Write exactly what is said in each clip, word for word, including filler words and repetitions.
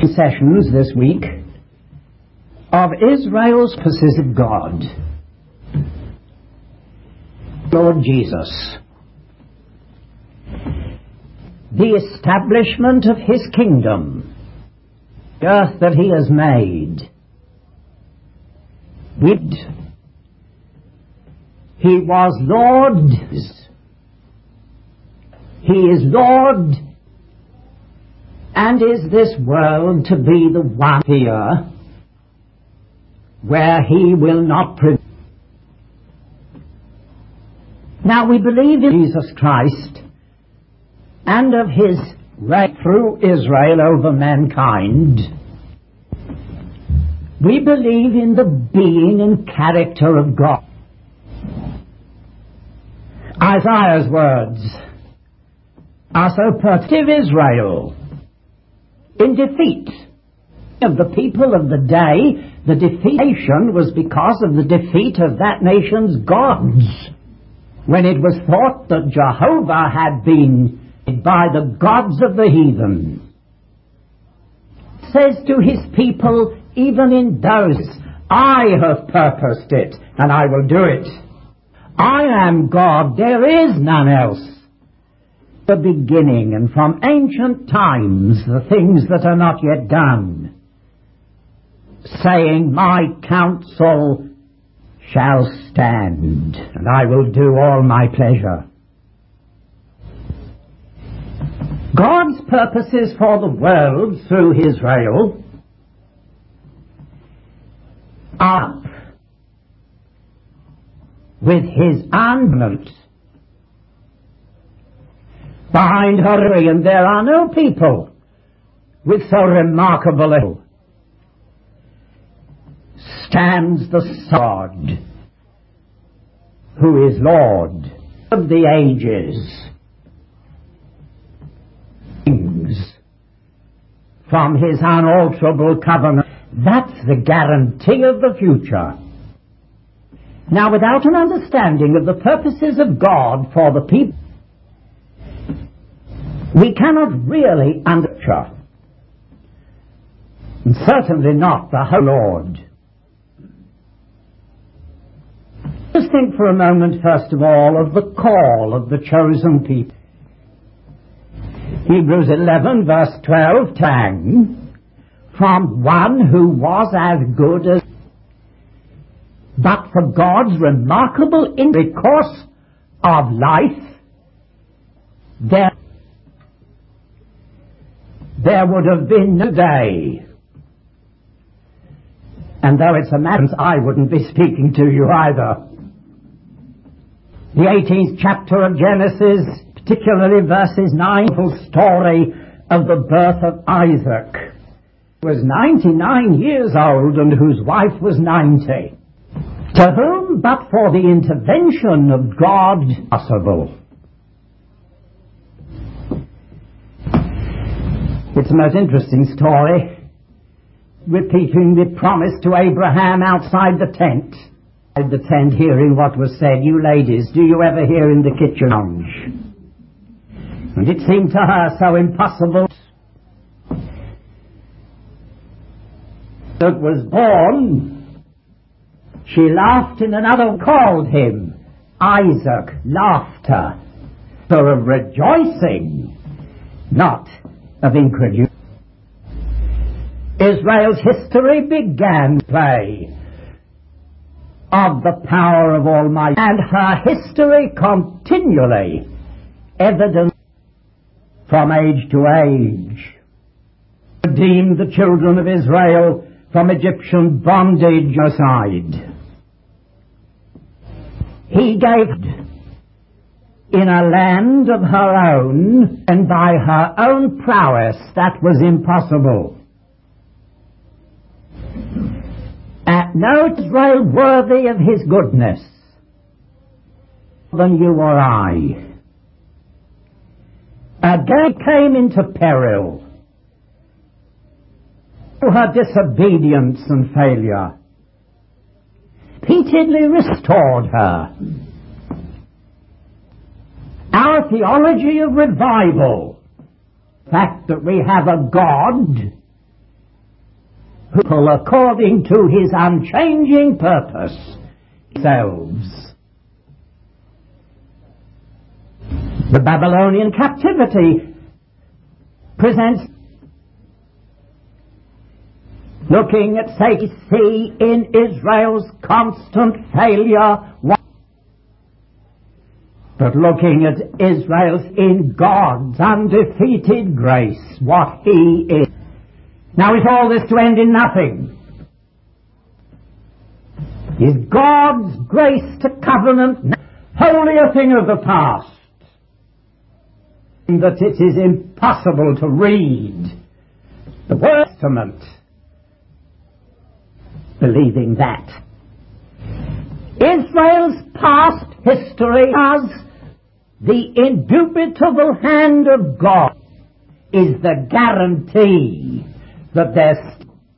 sessions this week of Israel's purposes of God. Lord Jesus, the establishment of his kingdom, the earth that he has made, with he was Lord, he is Lord, and is this world to be the one here where he will not prevail? Now we believe in Jesus Christ and of his reign through Israel over mankind. We believe in the being and character of God. Isaiah's words are so pertinent of Israel. In defeat of the people of the day, the defeation was because of the defeat of that nation's gods. When it was thought that Jehovah had been by the gods of the heathen, says to his people, even in those, I have purposed it, and I will do it. I am God, there is none else. The beginning, and from ancient times, the things that are not yet done, saying, my counsel shall stand, and I will do all my pleasure. God's purposes for the world through Israel are with his armament. Behind her, and there are no people with so remarkable a stands the sword, who is Lord of the ages. From his unalterable covenant, that's the guarantee of the future. Now, without an understanding of the purposes of God for the people, we cannot really understand, and certainly not the whole Lord. Just think for a moment, first of all, of the call of the chosen people. Hebrews eleven, verse twelve, tang, from one who was as good as, but for God's remarkable in the course of life, there There would have been no day. And though it's a matter, I wouldn't be speaking to you either. The eighteenth chapter of Genesis, particularly verses nine, the story of the birth of Isaac, who was ninety-nine years old and whose wife was ninety, to whom, but for the intervention of God, possible. It's a most interesting story, repeating the promise to Abraham outside the tent. Outside the tent, hearing what was said, you ladies, do you ever hear in the kitchen lounge? And it seemed to her so impossible. That was born, she laughed in another, called him Isaac, laughter, for of rejoicing, not of incredulity. Israel's history began play of the power of Almighty, and her history continually evident from age to age. Redeemed the children of Israel from Egyptian bondage aside. He gave in a land of her own, and by her own prowess that was impossible. At no Israel worthy of his goodness than you or I. Again came into peril through her disobedience and failure. Repeatedly restored her. Our theology of revival, the fact that we have a God who, according to his unchanging purpose, selves. The Babylonian captivity presents, looking at, say, see in Israel's constant failure, but looking at Israel's in God's undefeated grace, what he is. Now is all this to end in nothing? Is God's grace to covenant wholly a thing of the past, that it is impossible to read the Word Testament believing that? Israel's past history has the indubitable hand of God is the guarantee that there's...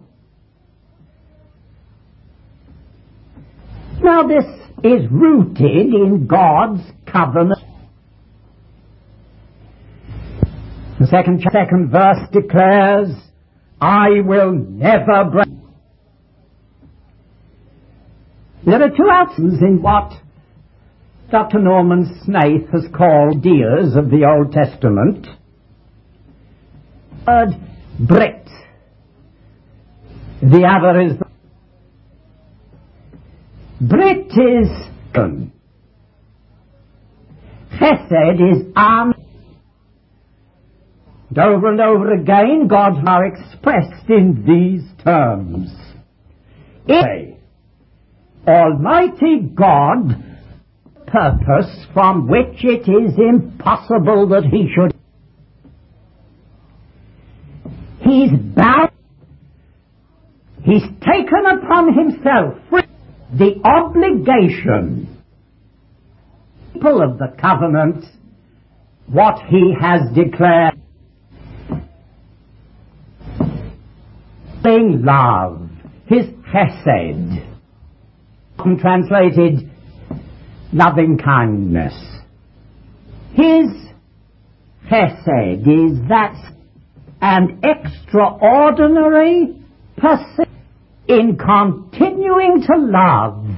Now this is rooted in God's covenant. The second, second verse declares, I will never break. There are two outlines in what Doctor Norman Snaith has called ideas of the Old Testament. The word Brit. The other is Brit is Chesed is Am. And over and over again God's are expressed in these terms. If Almighty God purpose from which it is impossible that he should, he's bound, he's taken upon himself the obligation, people of the covenant, what he has declared, in love, his chesed, often translated loving kindness. His chesed is that an extraordinary person in continuing to love,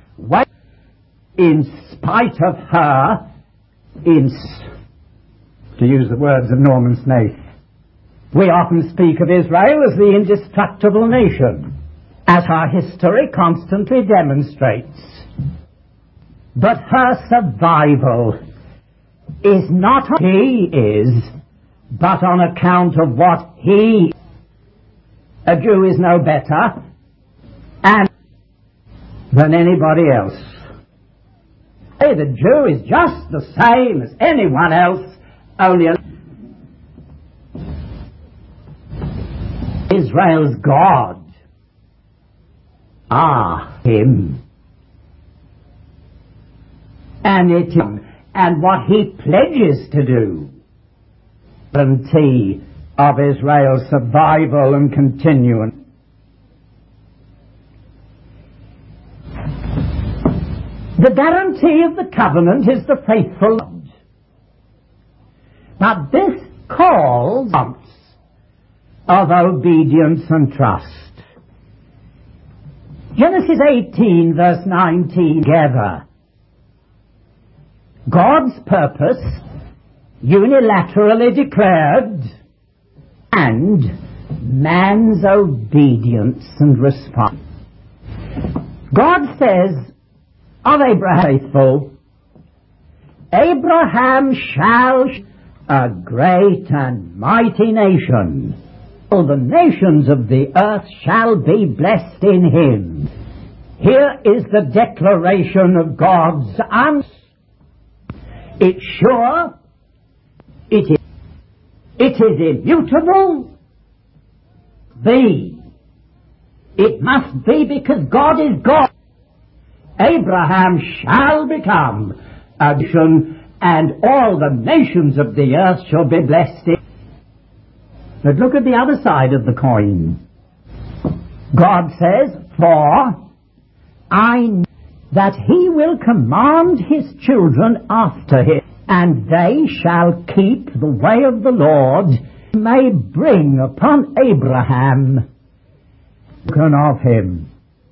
in spite of her, in, to use the words of Norman Snaith, we often speak of Israel as the indestructible nation, as our history constantly demonstrates. But her survival is not what he is, but on account of what he, a Jew is no better and than anybody else. Hey, the Jew is just the same as anyone else, only a Israel's God, ah, him, and it, and what he pledges to do, guarantee of Israel's survival and continuance. The guarantee of the covenant is the faithful God. But this calls of obedience and trust. Genesis eighteen verse nineteen, together. God's purpose unilaterally declared and man's obedience and response. God says of Abraham faithful, Abraham shall a great and mighty nation. All the nations of the earth shall be blessed in him. Here is the declaration of God's answer. It's sure, it is, it is immutable. B. It must be because God is God. Abraham shall become a nation, and all the nations of the earth shall be blessed in. But look at the other side of the coin. God says, for I know that he will command his children after him, and they shall keep the way of the Lord, may bring upon Abraham spoken of him.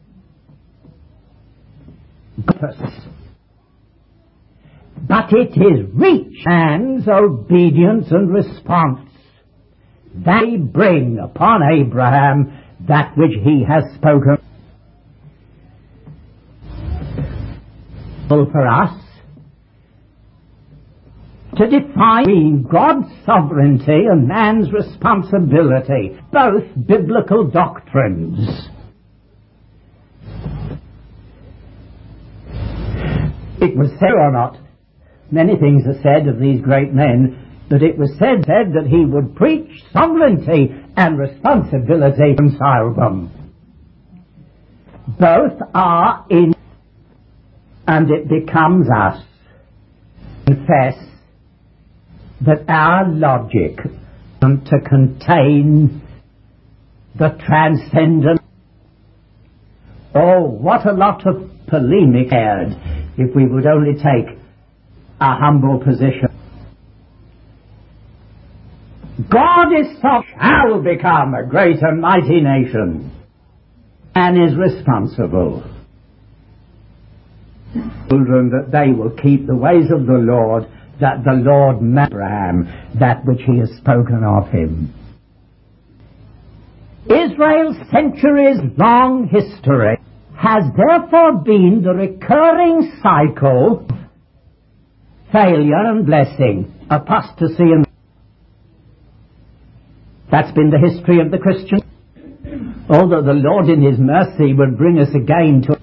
But it is rich man's obedience and response. They bring upon Abraham that which he has spoken. For us to define between God's sovereignty and man's responsibility, both biblical doctrines. It was said or not, many things are said of these great men, but it was said, said that he would preach sovereignty and responsibility and reconcile them. Both are in, and it becomes us to confess that our logic to contain the transcendent. Oh, what a lot of polemic aired if we would only take a humble position. God is sovereign, shall become a great and mighty nation, and is responsible. Children, that they will keep the ways of the Lord, that the Lord made Abraham that which he has spoken of him. Israel's centuries-long history has therefore been the recurring cycle of failure and blessing, apostasy and... That's been the history of the Christian. Although the Lord in his mercy would bring us again to...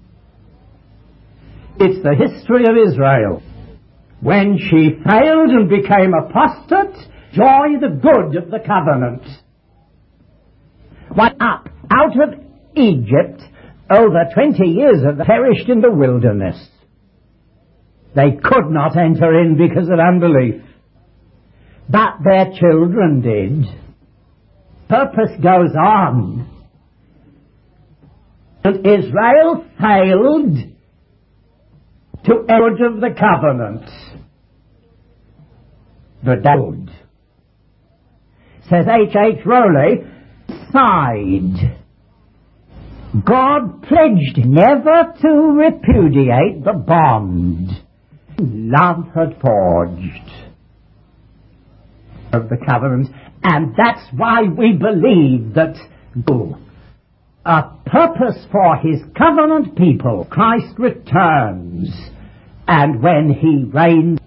It's the history of Israel. When she failed and became apostate, joy the good of the covenant. Went up out of Egypt, over twenty years of perished in the wilderness. They could not enter in because of unbelief. But their children did. Purpose goes on. And Israel failed to enter of the covenant. But David, says H H Rowley, sighed. God pledged never to repudiate the bond love had forged of the covenant, and that's why we believe that a purpose for his covenant people, Christ returns, and when he reigns.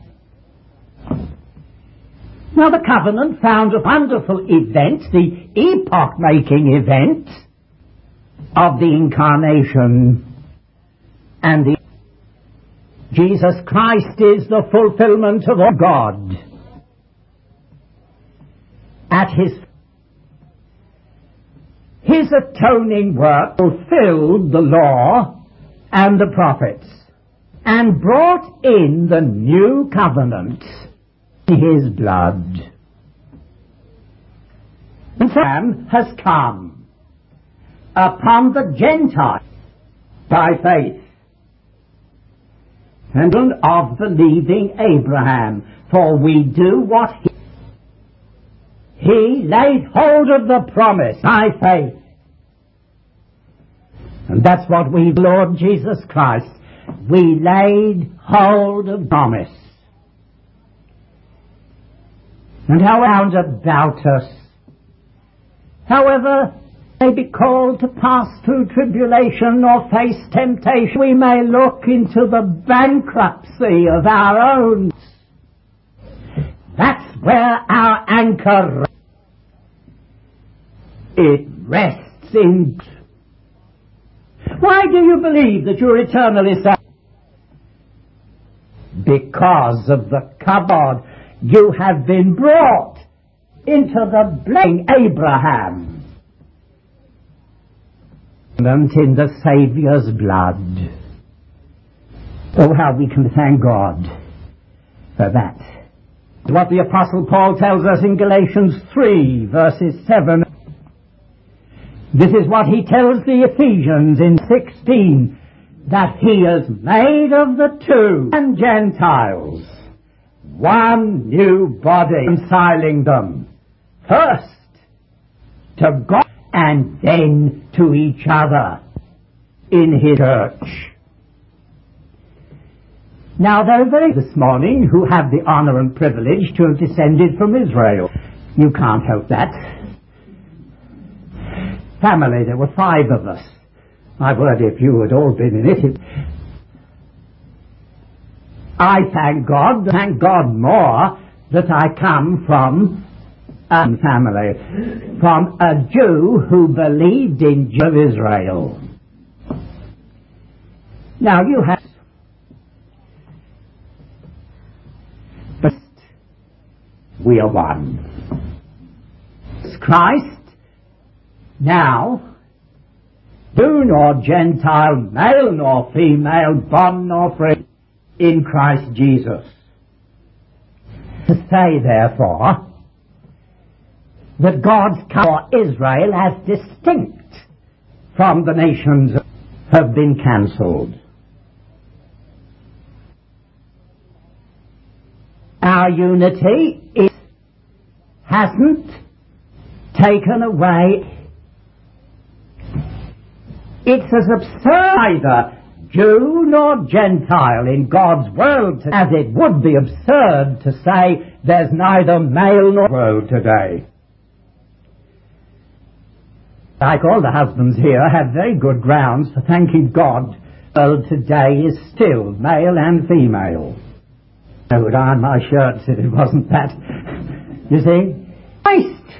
Now the covenant found a wonderful event, the epoch-making event of the incarnation, and the Jesus Christ is the fulfillment of all God. At his his atoning work fulfilled the law and the prophets and brought in the new covenant in his blood. And Sam has come upon the Gentiles by faith and of believing Abraham, for we do what he He laid hold of the promise by faith. And that's what we, Lord Jesus Christ, we laid hold of promise. And how round about us, however may be called to pass through tribulation or face temptation, we may look into the bankruptcy of our own. That's where our anchor rests. It rests in... Why do you believe that you're eternally saved? Because of the covenant. You have been brought into the blessing Abraham and in the Saviour's blood. Oh, how we can thank God for that. What the Apostle Paul tells us in Galatians three, verses seven. This is what he tells the Ephesians in sixteen, that he has made of the two and Gentiles one new body, reconciling them first to God and then to each other in his church. Now, there are very this morning who have the honor and privilege to have descended from Israel. You can't help that. Family, there were five of us. My word, if you had all been in it. I thank God, thank God more that I come from a family, from a Jew who believed in Israel. Now you have, but we are one. It's Christ, now, Jew nor Gentile, male nor female, bond nor free, in Christ Jesus. To say, therefore, that God's call for Israel as distinct from the nations have been cancelled. Our unity is, hasn't taken away. It's as absurd either Jew nor Gentile in God's world as it would be absurd to say there's neither male nor world today. Like all the husbands here, have very good grounds for thanking God. Well, today is still male and female. I would iron my shirts if it wasn't that. You see? Christ!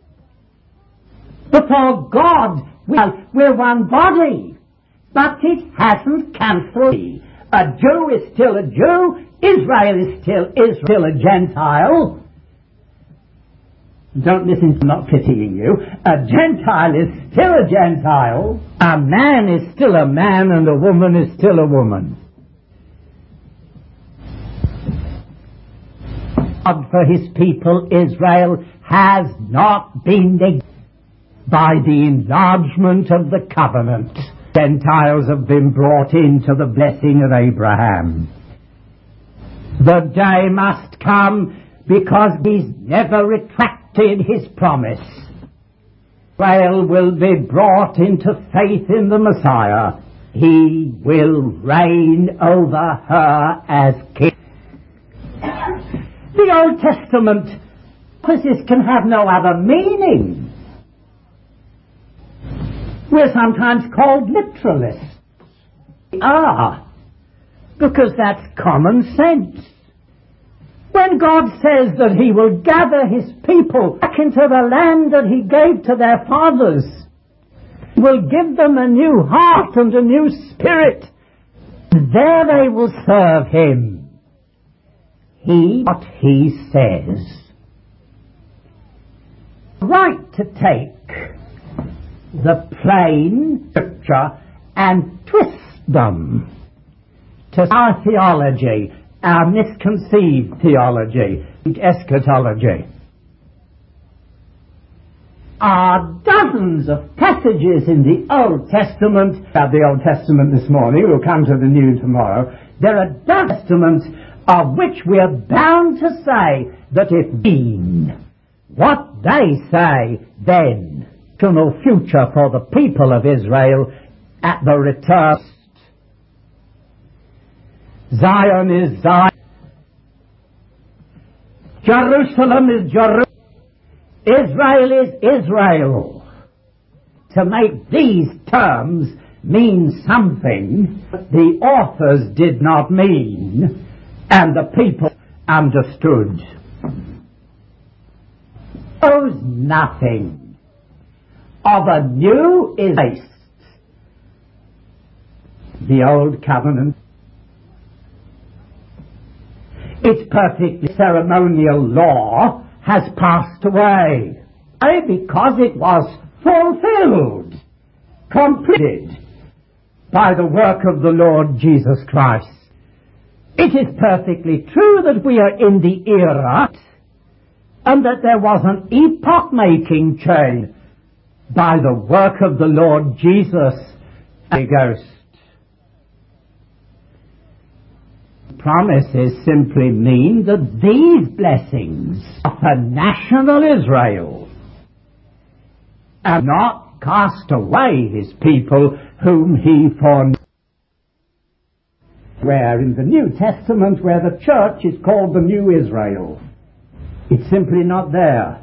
Before God, well, we're one body. But it hasn't cancelled. A Jew is still a Jew. Israel is still Israel, a Gentile. Don't listen to not pitying you. A Gentile is still a Gentile. A man is still a man, and a woman is still a woman. God for his people Israel has not been neglected by the enlargement of the covenant. Gentiles have been brought into the blessing of Abraham. The day must come because he's never retracted his promise. Israel will be brought into faith in the Messiah. He will reign over her as king. The Old Testament prophecies can have no other meaning. We're sometimes called literalists. We are, because that's common sense. When God says that he will gather his people back into the land that he gave to their fathers, he will give them a new heart and a new spirit, and there they will serve him. He, what he says. Right to take the plain scripture and twist them to our theology, our misconceived theology, eschatology. Are dozens of passages in the Old Testament, about the Old Testament this morning, we'll come to the New tomorrow. There are dozens of testaments of which we are bound to say that if mean what they say, then eternal future for the people of Israel at the return. Zion is Zion. Jerusalem is Jerusalem. Israel is Israel. To make these terms mean something the authors did not mean, and the people understood. Knows nothing of a new is the old covenant. Its perfect ceremonial law has passed away because it was fulfilled, completed by the work of the Lord Jesus Christ. It is perfectly true that we are in the era and that there was an epoch-making change by the work of the Lord Jesus and the Ghost. Promises simply mean that these blessings are for national Israel. and not cast away his people whom he foreknew. Where in the New Testament, where the church is called the New Israel, it's simply not there.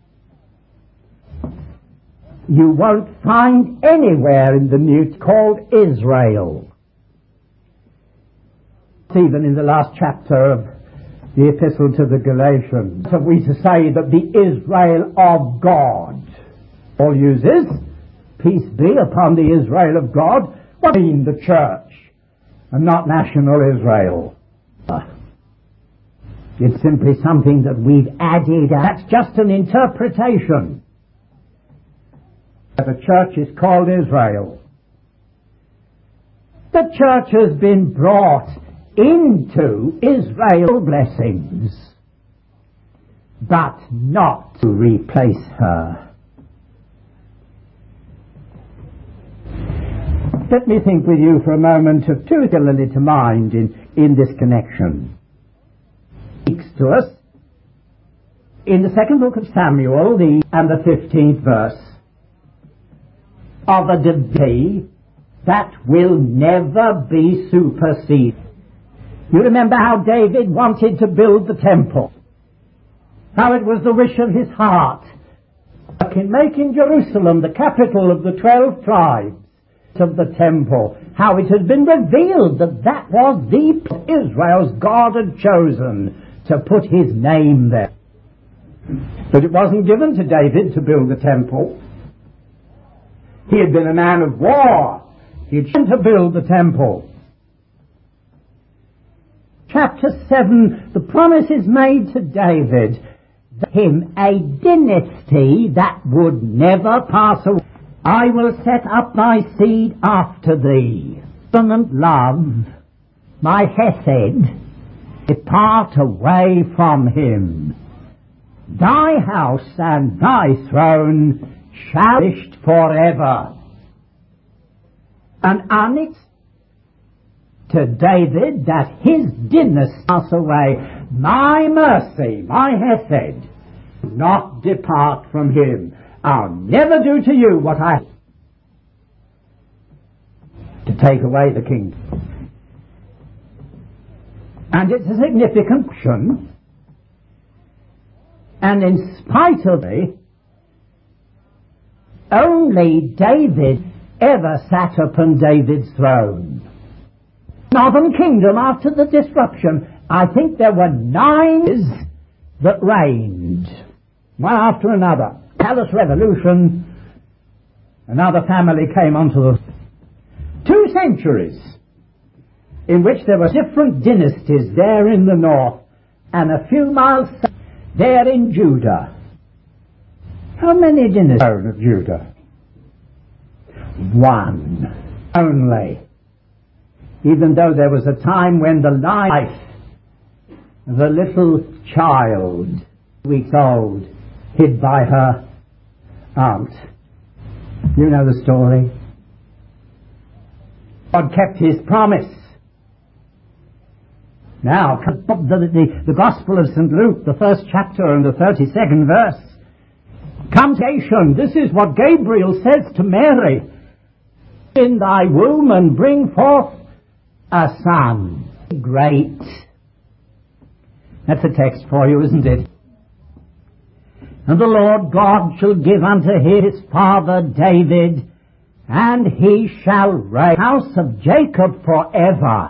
You won't find anywhere in the New called Israel. Even in the last chapter of the Epistle to the Galatians, have we to say that the Israel of God, Paul uses, peace be upon the Israel of God, what do you mean the church, and not national Israel? It's simply something that we've added. That's just an interpretation. The church is called Israel. The church has been brought into Israel's blessings, but not to replace her. Let me think with you for a moment of two particularly to mind in, in this connection. It speaks to us in the second book of Samuel, the and the fifteenth verse, of a divinity that will never be superseded. You remember how David wanted to build the temple, how it was the wish of his heart, in making Jerusalem the capital of the twelve tribes of the temple, how it had been revealed that that was the Israel's God had chosen to put his name there. But it wasn't given to David to build the temple. He had been a man of war. He had to build the temple. Chapter seven, the promise is made to David, that him a dynasty that would never pass away. I will set up thy seed after thee. Covenant love, my hesed, depart away from him. Thy house and thy throne shall be established forever. And annexed to David that his dynasty pass away. My mercy, my hesed, not depart from him. I'll never do to you what I to take away the kingdom. And it's a significant action. And in spite of it, only David ever sat upon David's throne. Northern kingdom after the disruption, I think there were nine years that reigned, one after another. Palace revolution, another family came onto the two centuries in which there were different dynasties there in the north and a few miles south there in Judah. How many dynasties of Judah? One only. Even though there was a time when the life of the little child, weeks old, hid by her aunt. You know the story. God kept his promise. Now, the, the, the Gospel of Saint Luke, the first chapter and the thirty-second verse. Consolation, this is what Gabriel says to Mary. In thy womb and bring forth a son. Great. That's a text for you, isn't it? And the Lord God shall give unto his father David, and he shall reign the house of Jacob forever,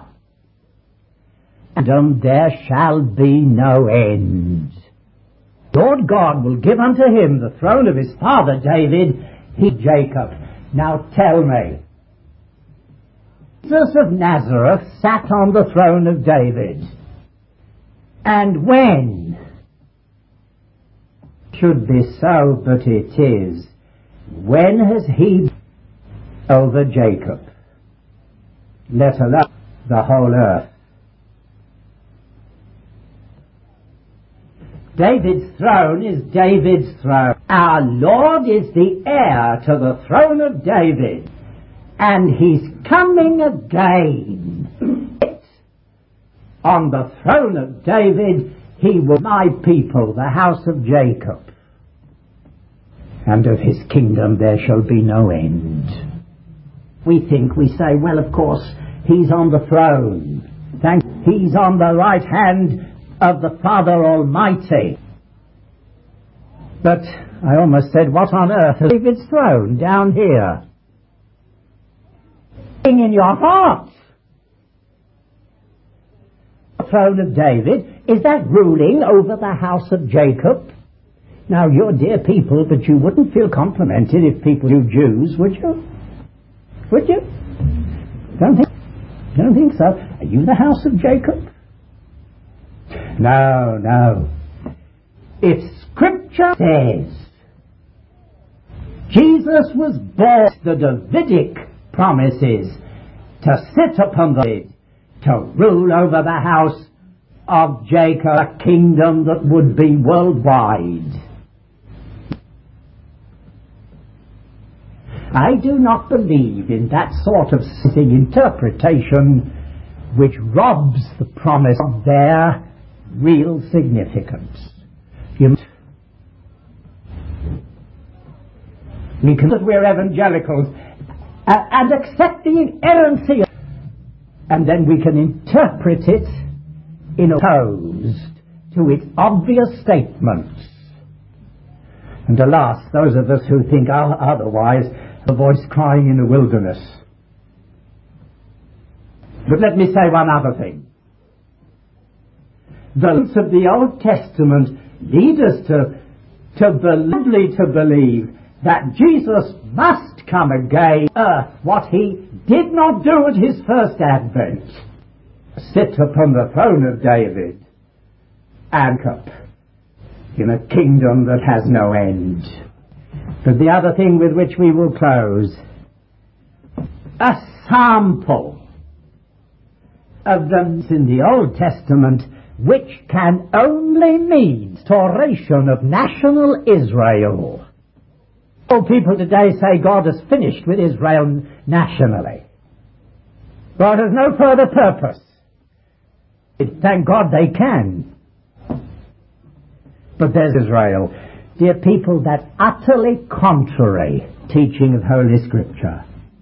and there shall be no end. Lord God will give unto him the throne of his father David, he Jacob. Now tell me, Jesus of Nazareth sat on the throne of David, and when? Should be so, but it is. When has he over Jacob, let alone the whole earth? David's throne is David's throne. Our Lord is the heir to the throne of David, and he's coming again. On the throne of David, he will my people, the house of Jacob. and of his kingdom there shall be no end. We think, we say, well, of course, he's on the throne. Thank he's on the right hand of the Father Almighty. But I almost said, what on earth is David's throne down here? In your heart. The throne of David, is that ruling over the house of Jacob? Now, you're dear people, but you wouldn't feel complimented if people knew Jews, would you? Would you? Don't think, don't think so. Are you the house of Jacob? No, no. If Scripture says Jesus was born, the Davidic promises to sit upon the head, to rule over the house of Jacob, a kingdom that would be worldwide. I do not believe in that sort of sitting interpretation which robs the promise of their real significance. You because we're evangelicals uh, and accept the inerrancy, and then we can interpret it in opposed to its obvious statements. And alas, those of us who think otherwise, a voice crying in the wilderness. But let me say one other thing. The words of the Old Testament lead us to, to boldly to believe that Jesus must come again on earth, what he did not do at his first advent, sit upon the throne of David and cup in a kingdom that has no end. But the other thing with which we will close, a sample of them in the Old Testament which can only mean restoration of national Israel. All people today say God has finished with Israel nationally. God has no further purpose. Thank God they can. But there's Israel. Dear people, that's utterly contrary teaching of Holy Scripture.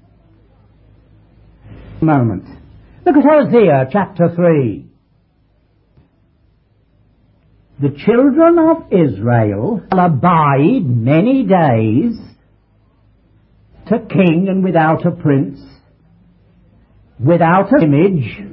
A moment. Look at Hosea chapter three. The children of Israel shall abide many days to king and without a prince, without an image.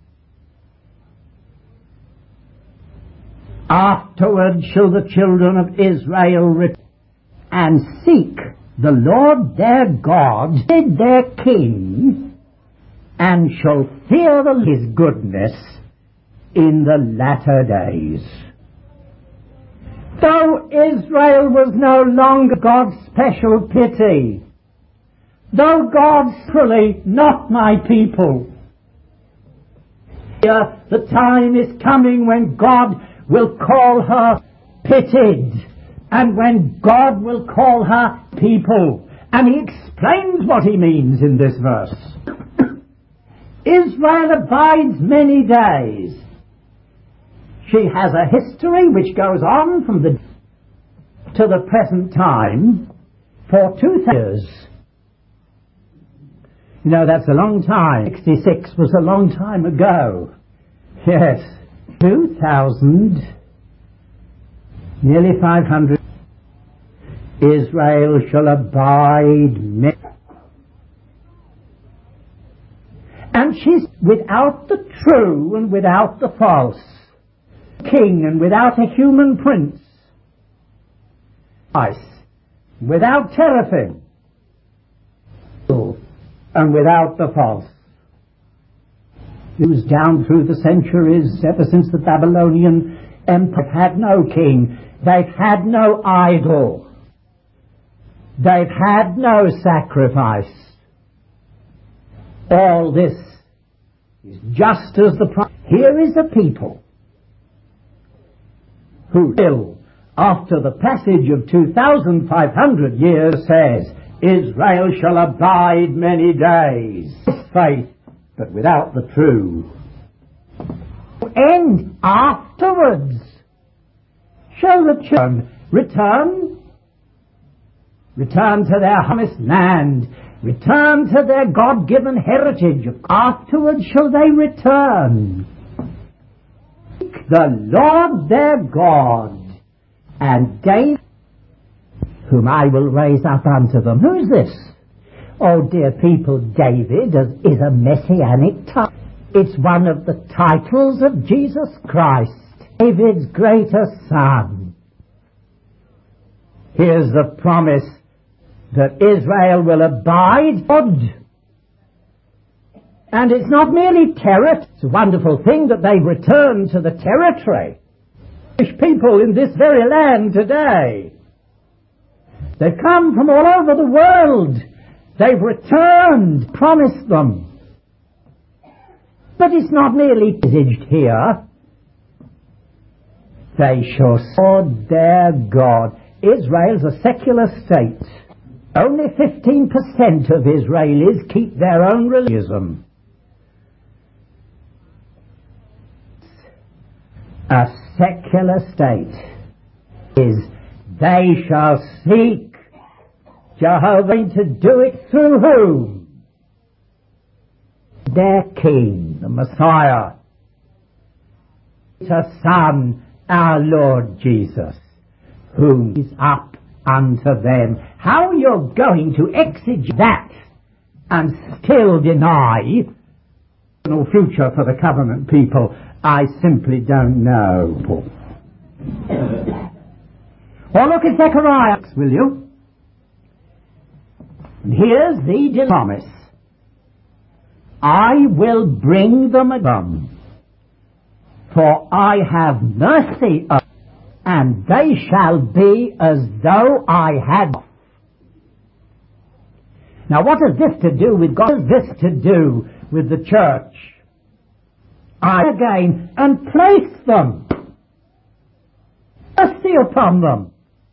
Afterward shall the children of Israel return and seek the Lord their God, their King, and shall fear his goodness in the latter days. Though Israel was no longer God's special pity, though God's truly not my people, here the time is coming when God will call her pitied, and when God will call her people. And he explains what he means in this verse. Israel abides many days. She has a history which goes on from the to the present time for two years. You know, that's a long time. sixty-six was a long time ago. Yes. two thousand, nearly five hundred. Israel shall abide many. And she's without the true and without the false, king and without a human prince, ice, without teraphim, and without the false. Who's down through the centuries, ever since the Babylonian Empire, had no king. They've had no idol. They've had no sacrifice. All this is just as the pro- here is a people who still, after the passage of two thousand five hundred years, says, Israel shall abide many days. Faith, but without the true. And afterwards shall the children return return to their promised land, return to their God-given heritage. Afterwards shall they return. The Lord their God, and David, whom I will raise up unto them. Who's this? Oh, dear people, David is a messianic title. It's one of the titles of Jesus Christ, David's greater son. Here's the promise that Israel will abide. And it's not merely terror. It's a wonderful thing that they've returned to the territory. People in this very land today. They've come from all over the world. They've returned, promised them. But it's not merely visaged here. They shall serve their God. Israel's a secular state. Only fifteen percent of Israelis keep their own religion. A secular state is they shall seek Jehovah to do it through whom? Their King, the Messiah, the Son, our Lord Jesus, whom is up unto them. How you're going to exegete that and still deny no future for the covenant people, I simply don't know. Or look at Zechariah, will you? And here's the promise. I will bring them again, for I have mercy on them, and they shall be as though I had. Now what has this to do with God? What has this to do with the church? I again and place them, mercy upon them,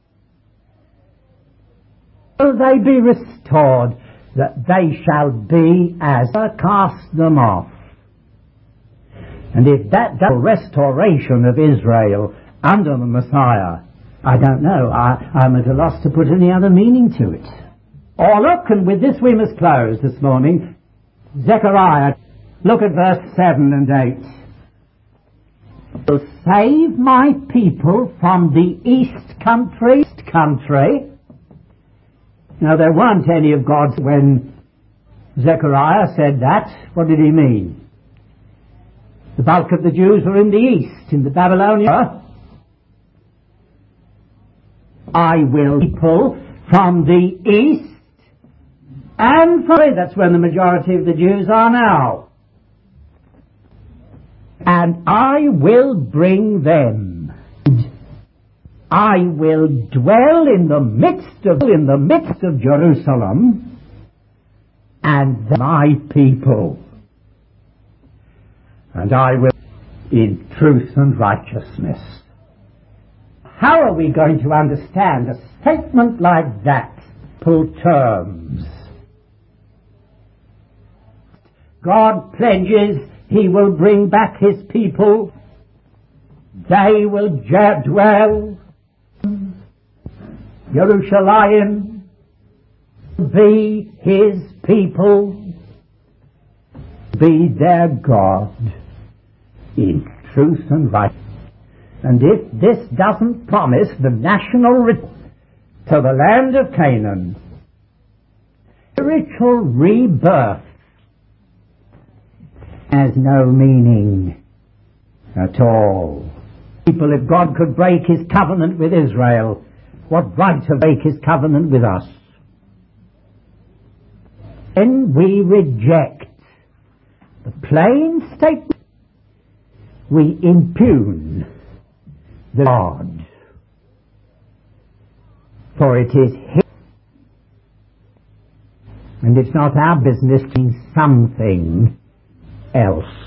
so they be restored, that they shall be as I cast them off. And if that double restoration of Israel under the Messiah, I don't know, I, I'm at a loss to put any other meaning to it. Or look, and with this we must close this morning, Zechariah, look at verse seven and eight. Will save my people from the east country, east country. Now there weren't any of God's when Zechariah said that. What did he mean? The bulk of the Jews were in the east, in the Babylonian. I will people from the east and from, that's where the majority of the Jews are now. And I will bring them. I will dwell in the midst of, in the midst of Jerusalem, and my people. And I will in truth and righteousness. How are we going to understand a statement like that? Full terms. God pledges He will bring back His people. They will dwell. Jerusalem be His people, be their God in truth and righteousness. And if this doesn't promise the national return to the land of Canaan, spiritual rebirth has no meaning at all. People, if God could break His covenant with Israel, what right to break His covenant with us? Then we reject the plain statement. We impugn the God, for it is His, and it's not our business to do something else.